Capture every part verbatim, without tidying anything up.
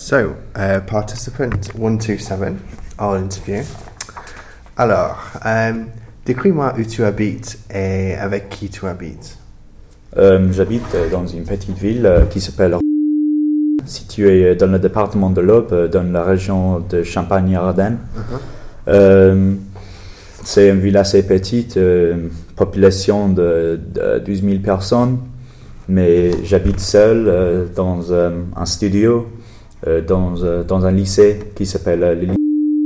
So, uh, participant one two seven, all interview. Alors, um, décris-moi où tu habites et avec qui tu habites. Euh, j'habite dans une petite ville euh, qui s'appelle située dans le département de l'Aube, dans la région de Champagne-Ardenne. Uh-huh. Euh, c'est une ville assez petite, euh, population de, de douze mille personnes, mais j'habite seul euh, dans euh, un studio, euh, dans, euh, dans un lycée qui s'appelle euh, le lycée.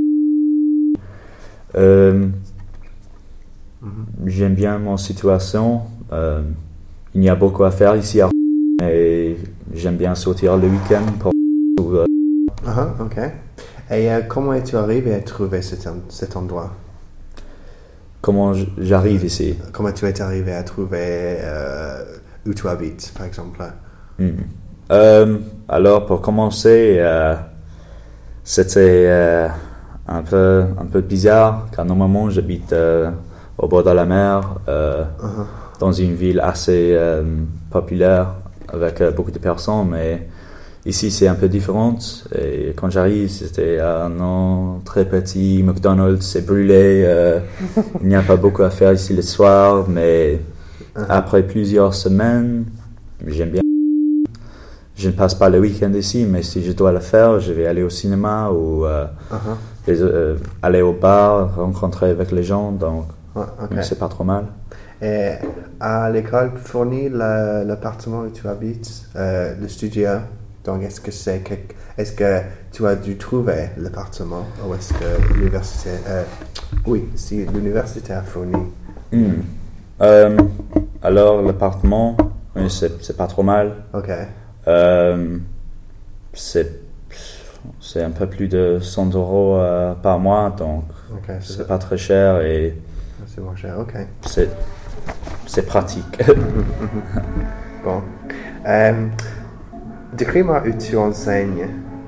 Euh, uh-huh. J'aime bien mon situation. Euh, il y a beaucoup à faire ici à et j'aime bien sortir le week-end pour... Uh-huh, ok. Et euh, comment es-tu arrivé à trouver cet, cet endroit? Comment j'arrive ici? Comment tu es arrivé à trouver euh, où tu habites, par exemple? Mm. Euh, alors, pour commencer, euh, c'était euh, un peu un peu bizarre, car normalement j'habite euh, au bord de la mer, euh, uh-huh. dans une ville assez euh, populaire avec euh, beaucoup de personnes, mais ici c'est un peu différent. Et quand j'arrive, c'était un nom très petit, McDonald's, c'est brûlé, euh, il n'y a pas beaucoup à faire ici le soir, mais uh-huh. après plusieurs semaines, j'aime bien. Je ne passe pas le week-end ici, mais si je dois le faire, je vais aller au cinéma ou euh, uh-huh. les, euh, aller au bar, rencontrer avec les gens, donc uh, okay. c'est pas trop mal. Et à l'école fournit la, l'appartement où tu habites, euh, le studio. Donc est-ce que c'est quelque, est-ce que tu as dû trouver l'appartement ou est-ce que l'université, euh, oui, si l'université a fourni. Mm. Euh, alors l'appartement, oui, c'est c'est pas trop mal. Ok. Euh, c'est c'est un peu plus de cent euros euh, par mois, donc okay, c'est, c'est pas très cher et c'est moins cher. Ok. C'est c'est pratique. Bon. Euh, décris-moi où tu enseignes.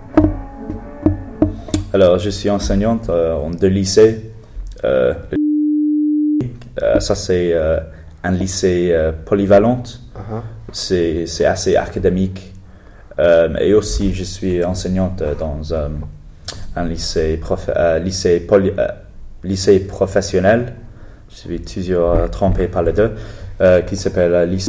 Alors, je suis enseignante euh, en deux lycées. Euh, euh, ça, c'est euh, un lycée euh, polyvalent. Uh-huh. C'est, c'est assez académique. Euh, et aussi, je suis enseignante dans euh, un lycée, prof, euh, lycée, poly, euh, lycée professionnel. Je suis toujours euh, trompé par les deux, euh, qui s'appelle euh, lycée.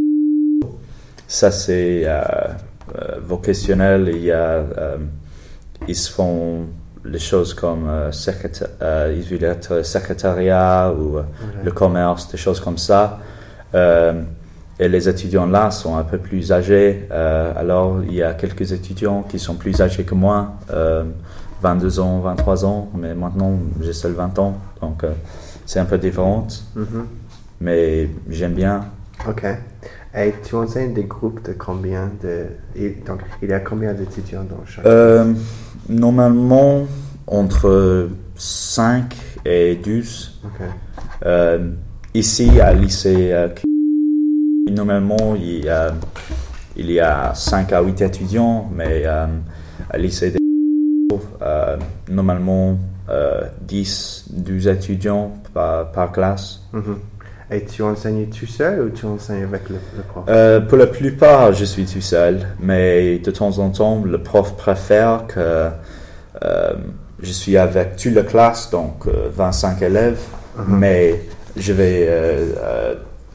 Ça, c'est euh, euh, vocationnel. Il y a, euh, ils se font les choses comme euh, secréta- euh, ils veulent être secrétariat ou euh, okay. le commerce, des choses comme ça. Euh, et les étudiants là sont un peu plus âgés. Euh, alors, il y a quelques étudiants qui sont plus âgés que moi, euh, vingt-deux ans, vingt-trois ans, mais maintenant, j'ai seul vingt ans. Donc, euh, c'est un peu différent, mm-hmm. mais j'aime bien. Ok. Et tu enseignes des groupes de combien de... Donc, il y a combien d'étudiants dans chaque euh, Normalement, entre cinq et douze. Okay. Euh, ici, à lycée, euh, normalement, il y a, il y a cinq à huit étudiants, mais euh, à lycée des euh, normalement, euh, dix, douze étudiants par, par classe. Mm-hmm. Et tu enseignes tout seul ou tu enseignes avec le, le prof? Euh, pour la plupart, je suis tout seul, mais de temps en temps, le prof préfère que euh, je suis avec toute la classe, donc euh, vingt-cinq élèves, uh-huh. mais je vais, euh, euh,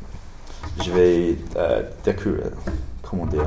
je vais euh, découvrir, comment dire,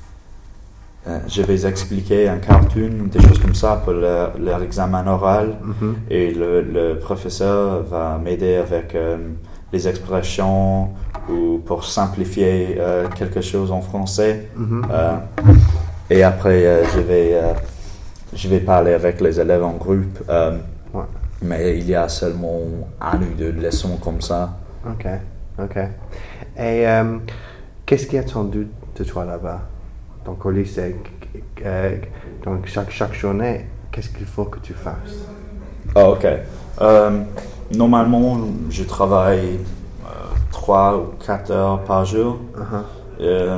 euh, je vais expliquer un cartoon, des choses comme ça pour leur, leur examen oral, uh-huh. et le, le professeur va m'aider avec euh, les expressions ou pour simplifier euh, quelque chose en français. Mm-hmm. Euh, et après, euh, je vais euh, je vais parler avec les élèves en groupe. Euh, ouais. Mais il y a seulement un ou deux leçons comme ça. Ok, ok. Et euh, qu'est-ce qui est attendu de toi là-bas? Donc au lycée, euh, donc chaque chaque journée, qu'est-ce qu'il faut que tu fasses? Oh, ok. Euh, Normalement, je travaille euh, trois ou quatre heures par jour. Uh-huh. Euh,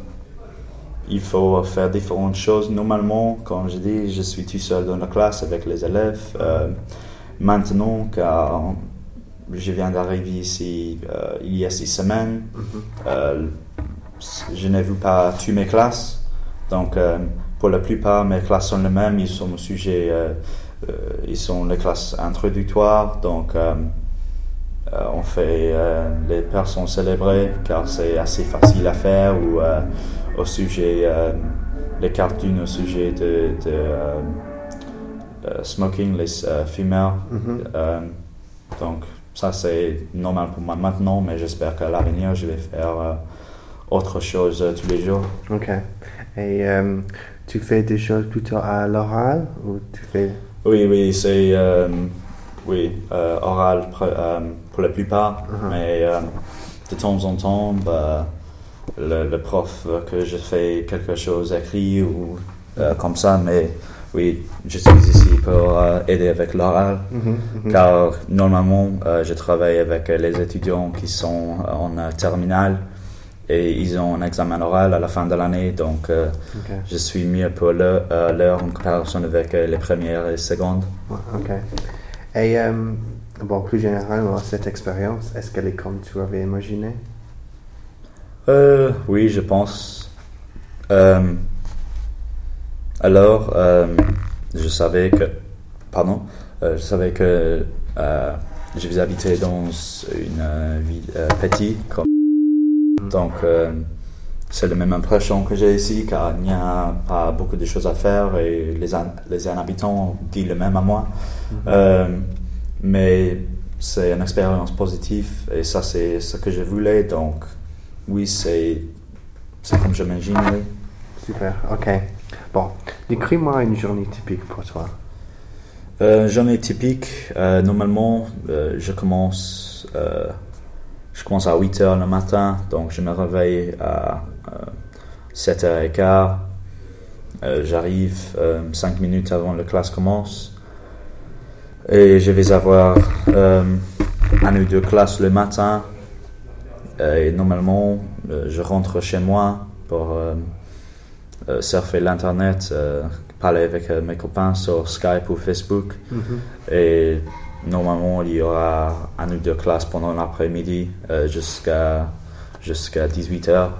il faut faire différentes choses. Normalement, comme je dis, je suis tout seul dans la classe avec les élèves. Euh, maintenant, car je viens d'arriver ici euh, il y a six semaines, uh-huh. euh, je n'ai vu pas toutes mes classes. Donc, euh, pour la plupart, mes classes sont les mêmes. Ils sont au sujet, euh, euh, ils sont les classes introductoires. Donc, euh, euh, on fait euh, les personnes célébrées car c'est assez facile à faire. Ou euh, au sujet, euh, les cartoons au sujet de, de euh, euh, smoking, les euh, fumeurs. Mm-hmm. Euh, donc, ça c'est normal pour moi maintenant, mais j'espère qu'à l'avenir, je vais faire euh, autre chose euh, tous les jours. Ok. Et euh, tu fais des choses plutôt à l'oral ou tu fais... Oui, oui, c'est euh, oui, euh, oral pour, euh, pour la plupart, uh-huh. mais euh, de temps en temps, bah, le, le prof veut que je fais quelque chose écrit ou euh, comme ça, mais oui, je suis ici pour euh, aider avec l'oral, mm-hmm, mm-hmm. car normalement, euh, je travaille avec les étudiants qui sont en euh, terminale. Et ils ont un examen oral à la fin de l'année, donc euh, okay. je suis mieux pour leur, euh, leur en comparaison avec euh, les premières et secondes. Ok. Et euh, bon, plus généralement, cette expérience, est-ce qu'elle est comme tu avais imaginé? euh, Oui, je pense. Euh, alors, euh, je savais que, pardon, euh, je savais que euh, je vais habiter dans une euh, ville euh, petite comme. Donc, euh, c'est la même impression que j'ai ici, car il n'y a pas beaucoup de choses à faire et les, an- les habitants disent le même à moi. Mm-hmm. Euh, mais c'est une expérience positive et ça, c'est ce que je voulais. Donc, oui, c'est, c'est comme je m'imagine. Oui. Super, ok. Bon, décris-moi une journée typique pour toi. Euh, journée typique, euh, normalement, euh, je commence... Euh, Je commence à huit heures le matin, donc je me réveille à euh, sept heures quinze. Euh, j'arrive euh, cinq minutes avant que la classe commence. Et je vais avoir euh, un ou deux classes le matin. Et normalement, euh, je rentre chez moi pour euh, euh, surfer l'internet, euh, parler avec euh, mes copains sur Skype ou Facebook. Mm-hmm. Et normalement, il y aura un ou deux classes pendant l'après-midi euh, jusqu'à, jusqu'à dix-huit heures.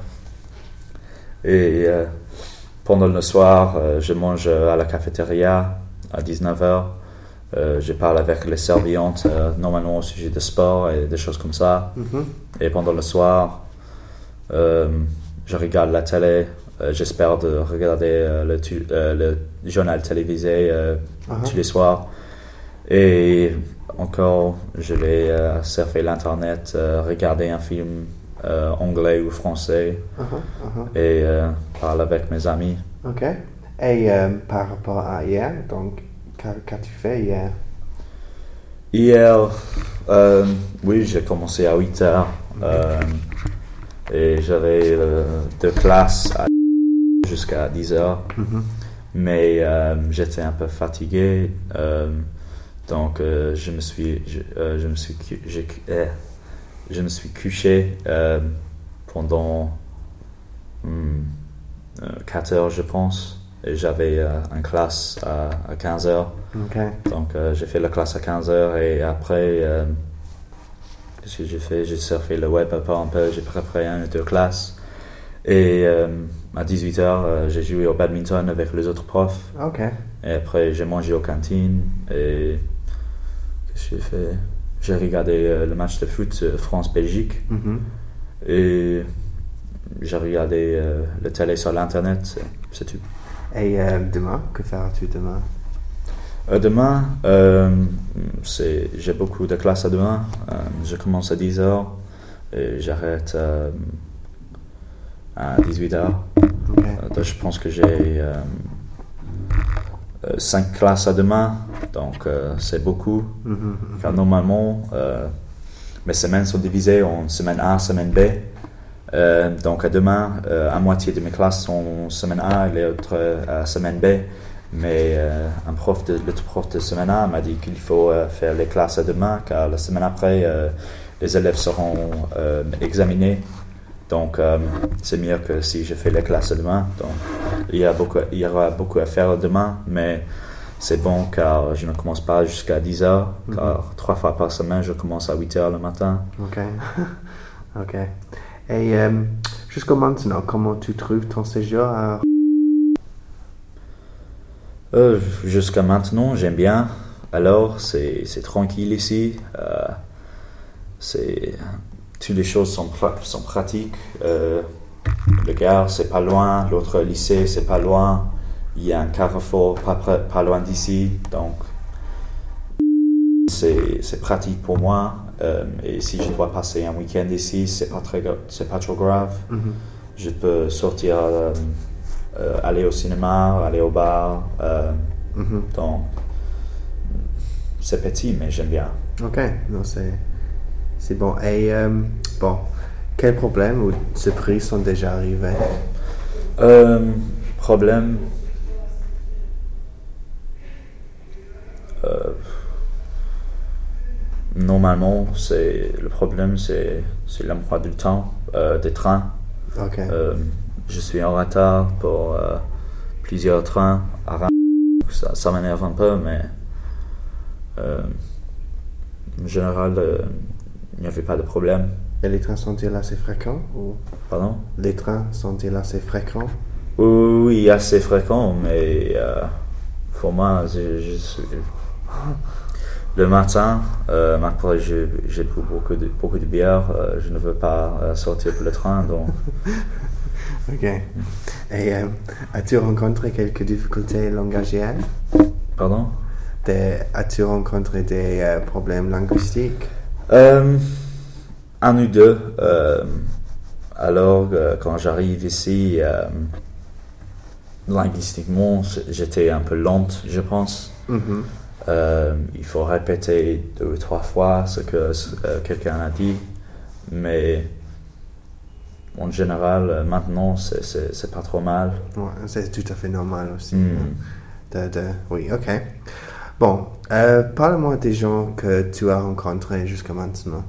Et euh, pendant le soir, euh, je mange à la cafétéria à dix-neuf heures. Euh, je parle avec les servantes, euh, normalement au sujet de sport et des choses comme ça. Mm-hmm. Et pendant le soir, euh, je regarde la télé. Euh, j'espère de regarder euh, le, tu, euh, le journal télévisé euh, uh-huh. tous les soirs. Et encore, je vais euh, surfer l'internet, euh, regarder un film euh, anglais ou français uh-huh, uh-huh. et euh, parler avec mes amis. Ok. Et euh, par rapport à hier, donc, qu'as-tu fait hier? Hier, euh, oui, j'ai commencé à huit heures euh, et j'avais euh, deux classes à jusqu'à dix heures. Mm-hmm. Mais euh, j'étais un peu fatigué. Euh, Donc, euh, je me suis, je, euh, je me suis, je, euh, je me suis couché euh, pendant hmm, euh, quatre heures, je pense. Et j'avais euh, une classe à, à quinze heures. Okay. Donc, euh, j'ai fait la classe à quinze heures et après, euh, qu'est-ce que j'ai fait? J'ai surfé le web un peu, un peu. J'ai préparé une ou deux classes. Et euh, à dix-huit heures, euh, j'ai joué au badminton avec les autres profs. Okay. Et après, j'ai mangé aux cantines et j'ai fait, j'ai regardé euh, le match de foot euh, France-Belgique mm-hmm. et j'ai regardé euh, le télé sur l'internet, c'est, c'est tout. Et euh, demain, que feras-tu demain? Euh, demain, euh, c'est, j'ai beaucoup de classes à demain. Euh, je commence à dix heures et j'arrête euh, à dix-huit heures. Okay. Euh, donc je pense que j'ai euh, cinq classes à demain, donc euh, c'est beaucoup. Mm-hmm. Car normalement, euh, mes semaines sont divisées en semaine A, semaine B. Euh, donc à demain, euh, à moitié de mes classes sont semaine A et l'autre euh, semaine B. Mais euh, un prof de, le prof de semaine A m'a dit qu'il faut euh, faire les classes à demain, car la semaine après, euh, les élèves seront euh, examinés. Donc, euh, c'est mieux que si je fais les classes demain. Donc, il y a beaucoup, il y aura beaucoup à faire demain, mais c'est bon car je ne commence pas jusqu'à dix heures, mm-hmm. car trois fois par semaine, je commence à huit heures le matin. Ok. Ok. Et euh, jusqu'au maintenant, comment tu trouves ton séjour à... Euh, jusqu'à maintenant, j'aime bien. Alors, c'est, c'est tranquille ici. Euh, c'est, toutes les choses sont, pra- sont pratiques. Euh, le gare, c'est pas loin. L'autre lycée, c'est pas loin. Il y a un carrefour pas, pas loin d'ici. Donc, c'est, c'est pratique pour moi. Euh, et si je dois passer un week-end ici, c'est pas très, c'est pas trop grave. Mm-hmm. Je peux sortir, euh, euh, aller au cinéma, aller au bar. Euh, mm-hmm. Donc, c'est petit, mais j'aime bien. Ok, non, c'est, c'est bon. Et euh, bon, quels problèmes ou surprises sont déjà arrivés? Euh, problème. Euh, normalement, c'est le problème, c'est, c'est l'emploi du temps, euh, des trains. Okay. Euh, je suis en retard pour euh, plusieurs trains. Ça, ça m'énerve un peu, mais euh, en général, euh, il n'y avait pas de problème. Et les trains sont-ils assez fréquents ou... Pardon? Les trains sont-ils assez fréquents? Oui, assez fréquents, mais euh, pour moi, je, je suis... le matin, euh, après j'ai, j'ai bu beaucoup de, beaucoup de bière, euh, je ne veux pas euh, sortir pour le train, donc... Ok. Et euh, as-tu rencontré quelques difficultés langagières? Pardon? Des, as-tu rencontré des euh, problèmes linguistiques? Euh, un ou deux. Euh, alors, euh, quand j'arrive ici, euh, linguistiquement, j'étais un peu lente, je pense. Mm-hmm. Euh, il faut répéter deux ou trois fois ce que euh, quelqu'un a dit, mais en général, maintenant, c'est, c'est, c'est pas trop mal. Ouais, c'est tout à fait normal aussi. Mm. De, de, oui, ok. Bon, euh, parle-moi des gens que tu as rencontrés jusqu'à maintenant.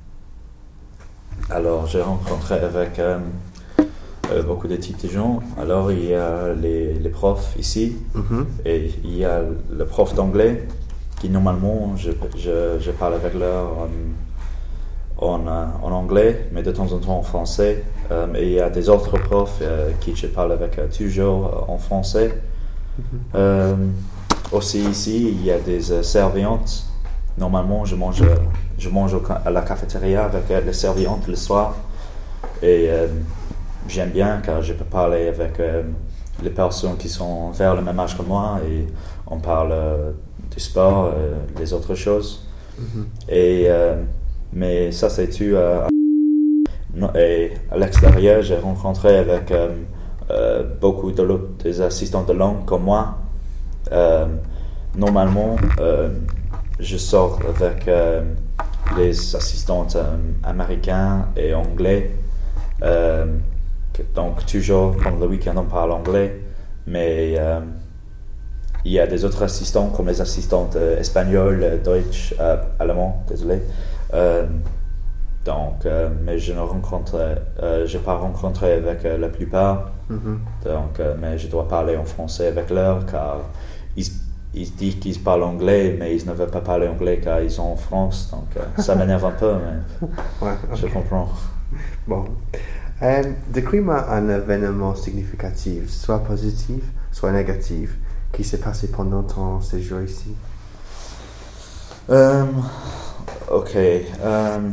Alors, j'ai rencontré avec euh, euh, beaucoup de types de gens. Alors, il y a les, les profs ici, mm-hmm. et il y a le prof d'anglais qui, normalement, je, je, je parle avec leur en, en, en anglais, mais de temps en temps en français. Euh, et il y a des autres profs euh, qui je parle avec euh, toujours en français. Mm-hmm. Euh, aussi ici, il y a des euh, serviantes. Normalement, je mange, je mange au, à la cafétéria avec euh, les serviantes le soir. Et euh, j'aime bien car je peux parler avec euh, les personnes qui sont vers le même âge que moi et on parle euh, du sport, euh, des autres choses. Mm-hmm. Et, euh, mais ça, c'est tu. Euh, et à l'extérieur, j'ai rencontré avec euh, euh, beaucoup de des assistants de langue comme moi. Euh, normalement, euh, je sors avec euh, les assistants euh, américains et anglais. Euh, donc, toujours, pendant le week-end, on parle anglais. Mais euh, il y a des autres assistants, comme les assistants euh, espagnols, deutsch, euh, allemand, désolé. Euh, donc, euh, mais je ne rencontre, euh, je n'ai pas rencontré avec euh, la plupart. Mm-hmm. Donc, euh, mais je dois parler en français avec leur car ils, ils disent qu'ils parlent anglais, mais ils ne veulent pas parler anglais car ils sont en France. Donc, euh, ça m'énerve un peu, mais ouais, okay. Je comprends. Bon. Euh, décris-moi un événement significatif, soit positif, soit négatif, qui s'est passé pendant ton séjour ici. Um, ok. Um,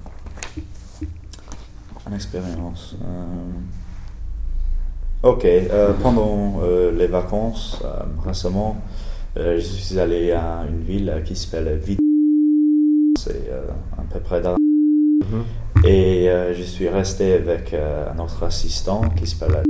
une expérience. Um, ok. Uh, pendant uh, les vacances, um, récemment, uh, je suis allé à une ville qui s'appelle Vite. C'est uh, à peu près d'Arles. Mm-hmm. Et uh, je suis resté avec uh, un autre assistant qui s'appelle.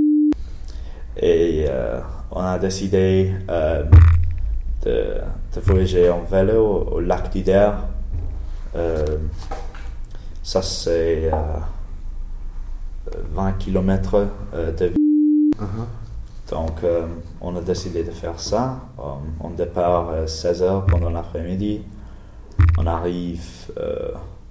Et uh, on a décidé uh, de, de voyager en vélo au, au lac du Der. Euh, ça, c'est euh, vingt kilomètres euh, de ville. Uh-huh. Donc, euh, on a décidé de faire ça. On, on départ à seize heures pendant l'après-midi. On arrive euh,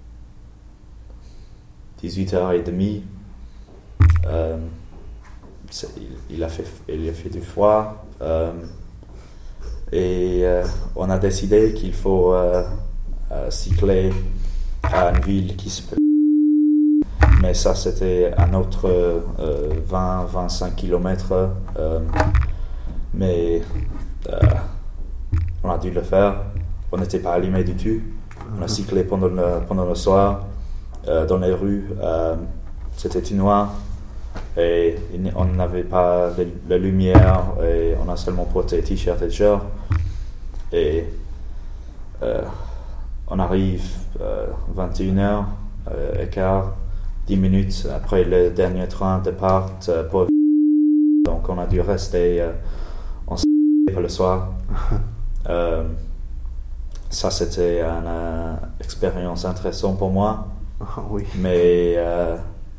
dix-huit heures trente. Euh, il, il, a fait, il a fait du froid. Euh, et euh, on a décidé qu'il faut euh, euh, cycler à une ville qui s'appelle. Mais ça, c'était un autre euh, vingt à vingt-cinq kilomètres. Euh, mais on a dû le faire. On n'était pas allumé du tout. On a cyclé pendant le, pendant le soir euh, dans les rues. Euh, c'était tout noir et on n'avait pas de, de lumière et on a seulement porté t-shirt et short. Et euh, on arrive euh, vingt et une heures euh, et quart, dix minutes après le dernier train départ euh, pour... Donc on a dû rester euh, en pour le soir. euh, ça c'était une euh, expérience intéressante pour moi. Oh, oui. Mais euh,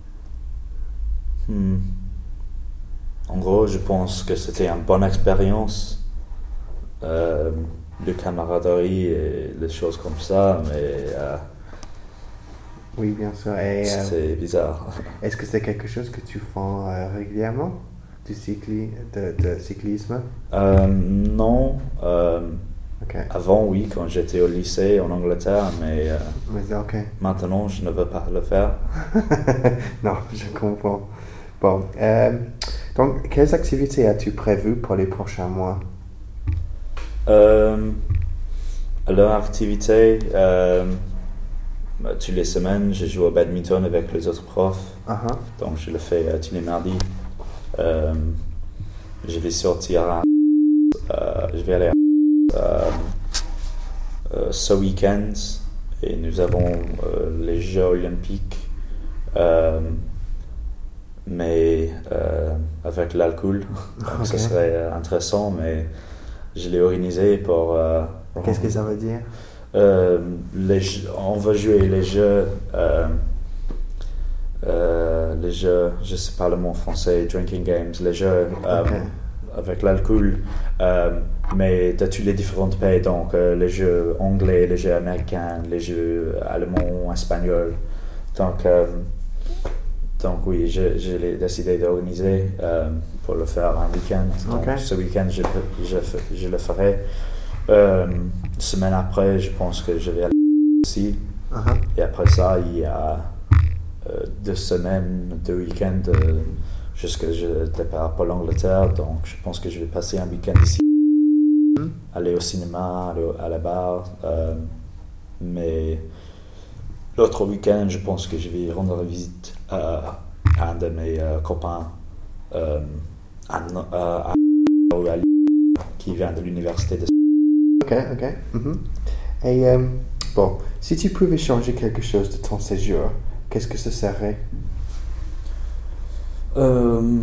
hmm, en gros je pense que c'était une bonne expérience euh, de camaraderie et des choses comme ça, mais euh, oui, bien sûr. Et, c'est euh, bizarre. Est-ce que c'est quelque chose que tu fais euh, régulièrement, du cycli, de, de cyclisme? euh, Non. Euh, okay. Avant, oui, quand j'étais au lycée en Angleterre, mais, euh, mais okay. Maintenant, je ne veux pas le faire. Non, je comprends. Bon, euh, donc, quelles activités as-tu prévues pour les prochains mois? Euh, leur activité, euh, toutes les semaines, je joue au badminton avec les autres profs. Uh-huh. Donc, je le fais euh, tous les mardis. Euh, je vais sortir à, euh, je vais aller à, euh, euh, ce week-end et nous avons euh, les Jeux olympiques, euh, mais euh, avec l'alcool. Donc, okay. Ce serait euh, intéressant, mais je l'ai organisé pour... Euh, Qu'est-ce que ça veut dire? Euh, les jeux, on va jouer les jeux, euh, euh, les jeux, je sais pas le mot français, drinking games, les jeux euh, okay. avec l'alcool, euh, mais de tous les différents pays, donc euh, les jeux anglais, les jeux américains, les jeux allemands, espagnols. Donc, euh, donc oui, j'ai décidé d'organiser euh, pour le faire un week-end. Donc okay. Ce week-end, je, je, je le ferai. Euh, une semaine après, je pense que je vais aller aussi. Uh-huh. Et après ça, il y a euh, deux semaines, deux week-ends euh, jusqu'à je départ pour l'Angleterre. Donc, je pense que je vais passer un week-end ici, mm-hmm. aller au cinéma, aller à la bar. Euh, mais l'autre week-end, je pense que je vais rendre visite à, à un de mes euh, copains euh, à, à, à, à, qui vient de l'université de... Ok, ok. Mm-hmm. Et euh, bon, si tu pouvais changer quelque chose de ton séjour, qu'est-ce que ce serait? euh,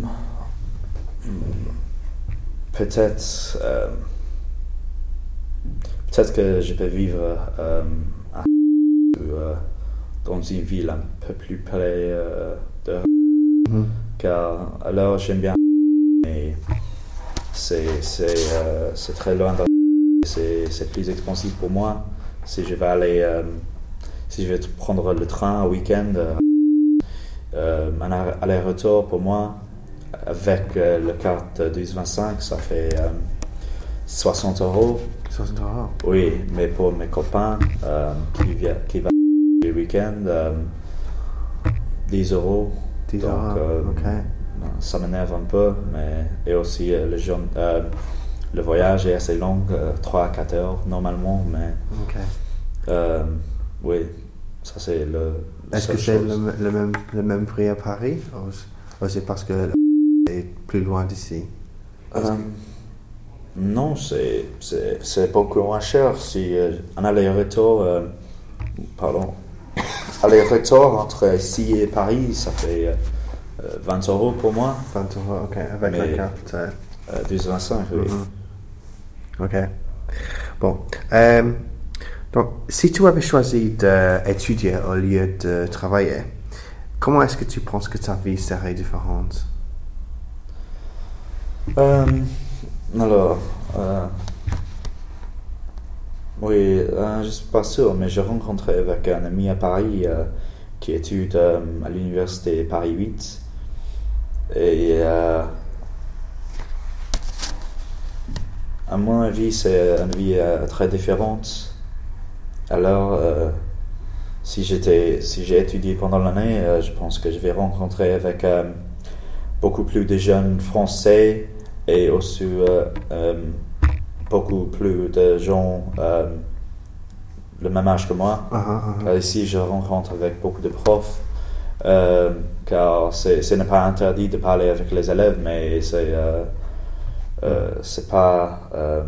Peut-être, euh, peut-être que je peux vivre euh, à, euh, dans une ville un peu plus près euh, de, mm-hmm. car alors j'aime bien, mais c'est c'est euh, c'est très loin de... C'est, c'est plus expansif pour moi. Si je vais aller, euh, si je vais prendre le train au week-end, euh, euh, un aller-retour pour moi, avec euh, la carte douze vingt-cinq, ça fait euh, soixante euros. soixante euros? Oui, mais pour mes copains euh, qui, vient, qui vont le week-end, euh, dix euros. dix Donc, euros, euh, ok. Ça m'énerve un peu, mais et aussi euh, le jeune. Euh, Le voyage est assez long, euh, trois à quatre heures normalement, mais okay. euh, oui, ça c'est le. Est-ce que c'est le, le, même, le même prix à Paris ou, ou c'est parce que c'est plus loin d'ici? euh, Non, c'est, c'est, c'est beaucoup moins cher. Si euh, un aller-retour, euh, pardon, aller-retour entre ici et Paris, ça fait euh, vingt euros pour moi. vingt euros, ok, avec mais, la carte. Euh, euh, douze vingt-cinq, oui. Mm-hmm. Ok. Bon. Euh, donc, si tu avais choisi d'étudier au lieu de travailler, comment est-ce que tu penses que ta vie serait différente? Euh, alors, euh, oui, euh, je ne suis pas sûr, mais j'ai rencontré avec un ami à Paris euh, qui étudie euh, à l'université Paris huit. Et euh, à mon avis, c'est une vie euh, très différente. Alors, euh, si j'étais, si j'ai étudié pendant l'année, euh, je pense que je vais rencontrer avec euh, beaucoup plus de jeunes français et aussi euh, euh, beaucoup plus de gens euh, le même âge que moi. Uh-huh, uh-huh. Ici, je rencontre avec beaucoup de profs, euh, car c'est, ce n'est pas interdit de parler avec les élèves, mais c'est, euh, euh, c'est pas... Euh,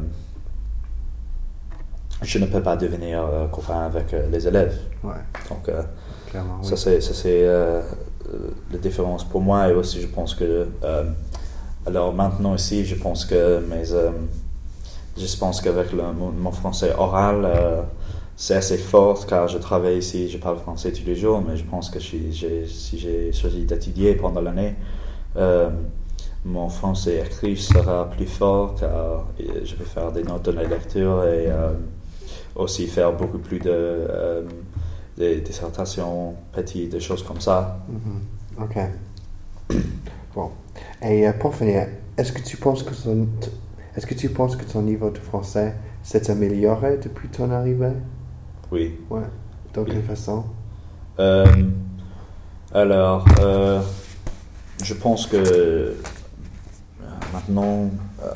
je ne peux pas devenir euh, copain avec euh, les élèves. Ouais. Donc, euh, Clairement, oui. ça, c'est, ça, c'est euh, la différence pour moi. Et aussi, je pense que... Euh, alors, maintenant, ici, je pense que mes... Euh, je pense qu'avec le, mon, mon français oral... Euh, c'est assez fort car je travaille ici, je parle français tous les jours, mais je pense que si j'ai, si j'ai choisi d'étudier pendant l'année, euh, mon français écrit sera plus fort car je vais faire des notes de la lecture et euh, aussi faire beaucoup plus de euh, des dissertations petites, des choses comme ça. Mm-hmm. Ok. Bon. Et euh, pour finir, est-ce que tu penses que ton, est-ce que tu penses que ton niveau de français s'est amélioré depuis ton arrivée? Oui. Ouais. De Oui. quelle façon? Euh, alors, euh, je pense que euh, maintenant, euh,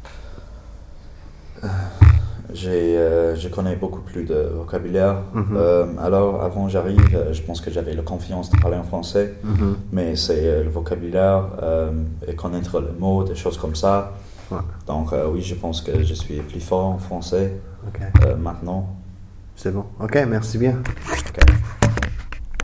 euh, j'ai, euh, je connais beaucoup plus de vocabulaire. Mm-hmm. Euh, alors, avant j'arrive, je pense que j'avais la confiance de parler en français, Mm-hmm. mais c'est euh, le vocabulaire euh, et connaître les mots, des choses comme ça. Ouais. Donc, euh, oui, je pense que je suis plus fort en français Ok. euh, maintenant. C'est bon. Ok, merci bien. Okay.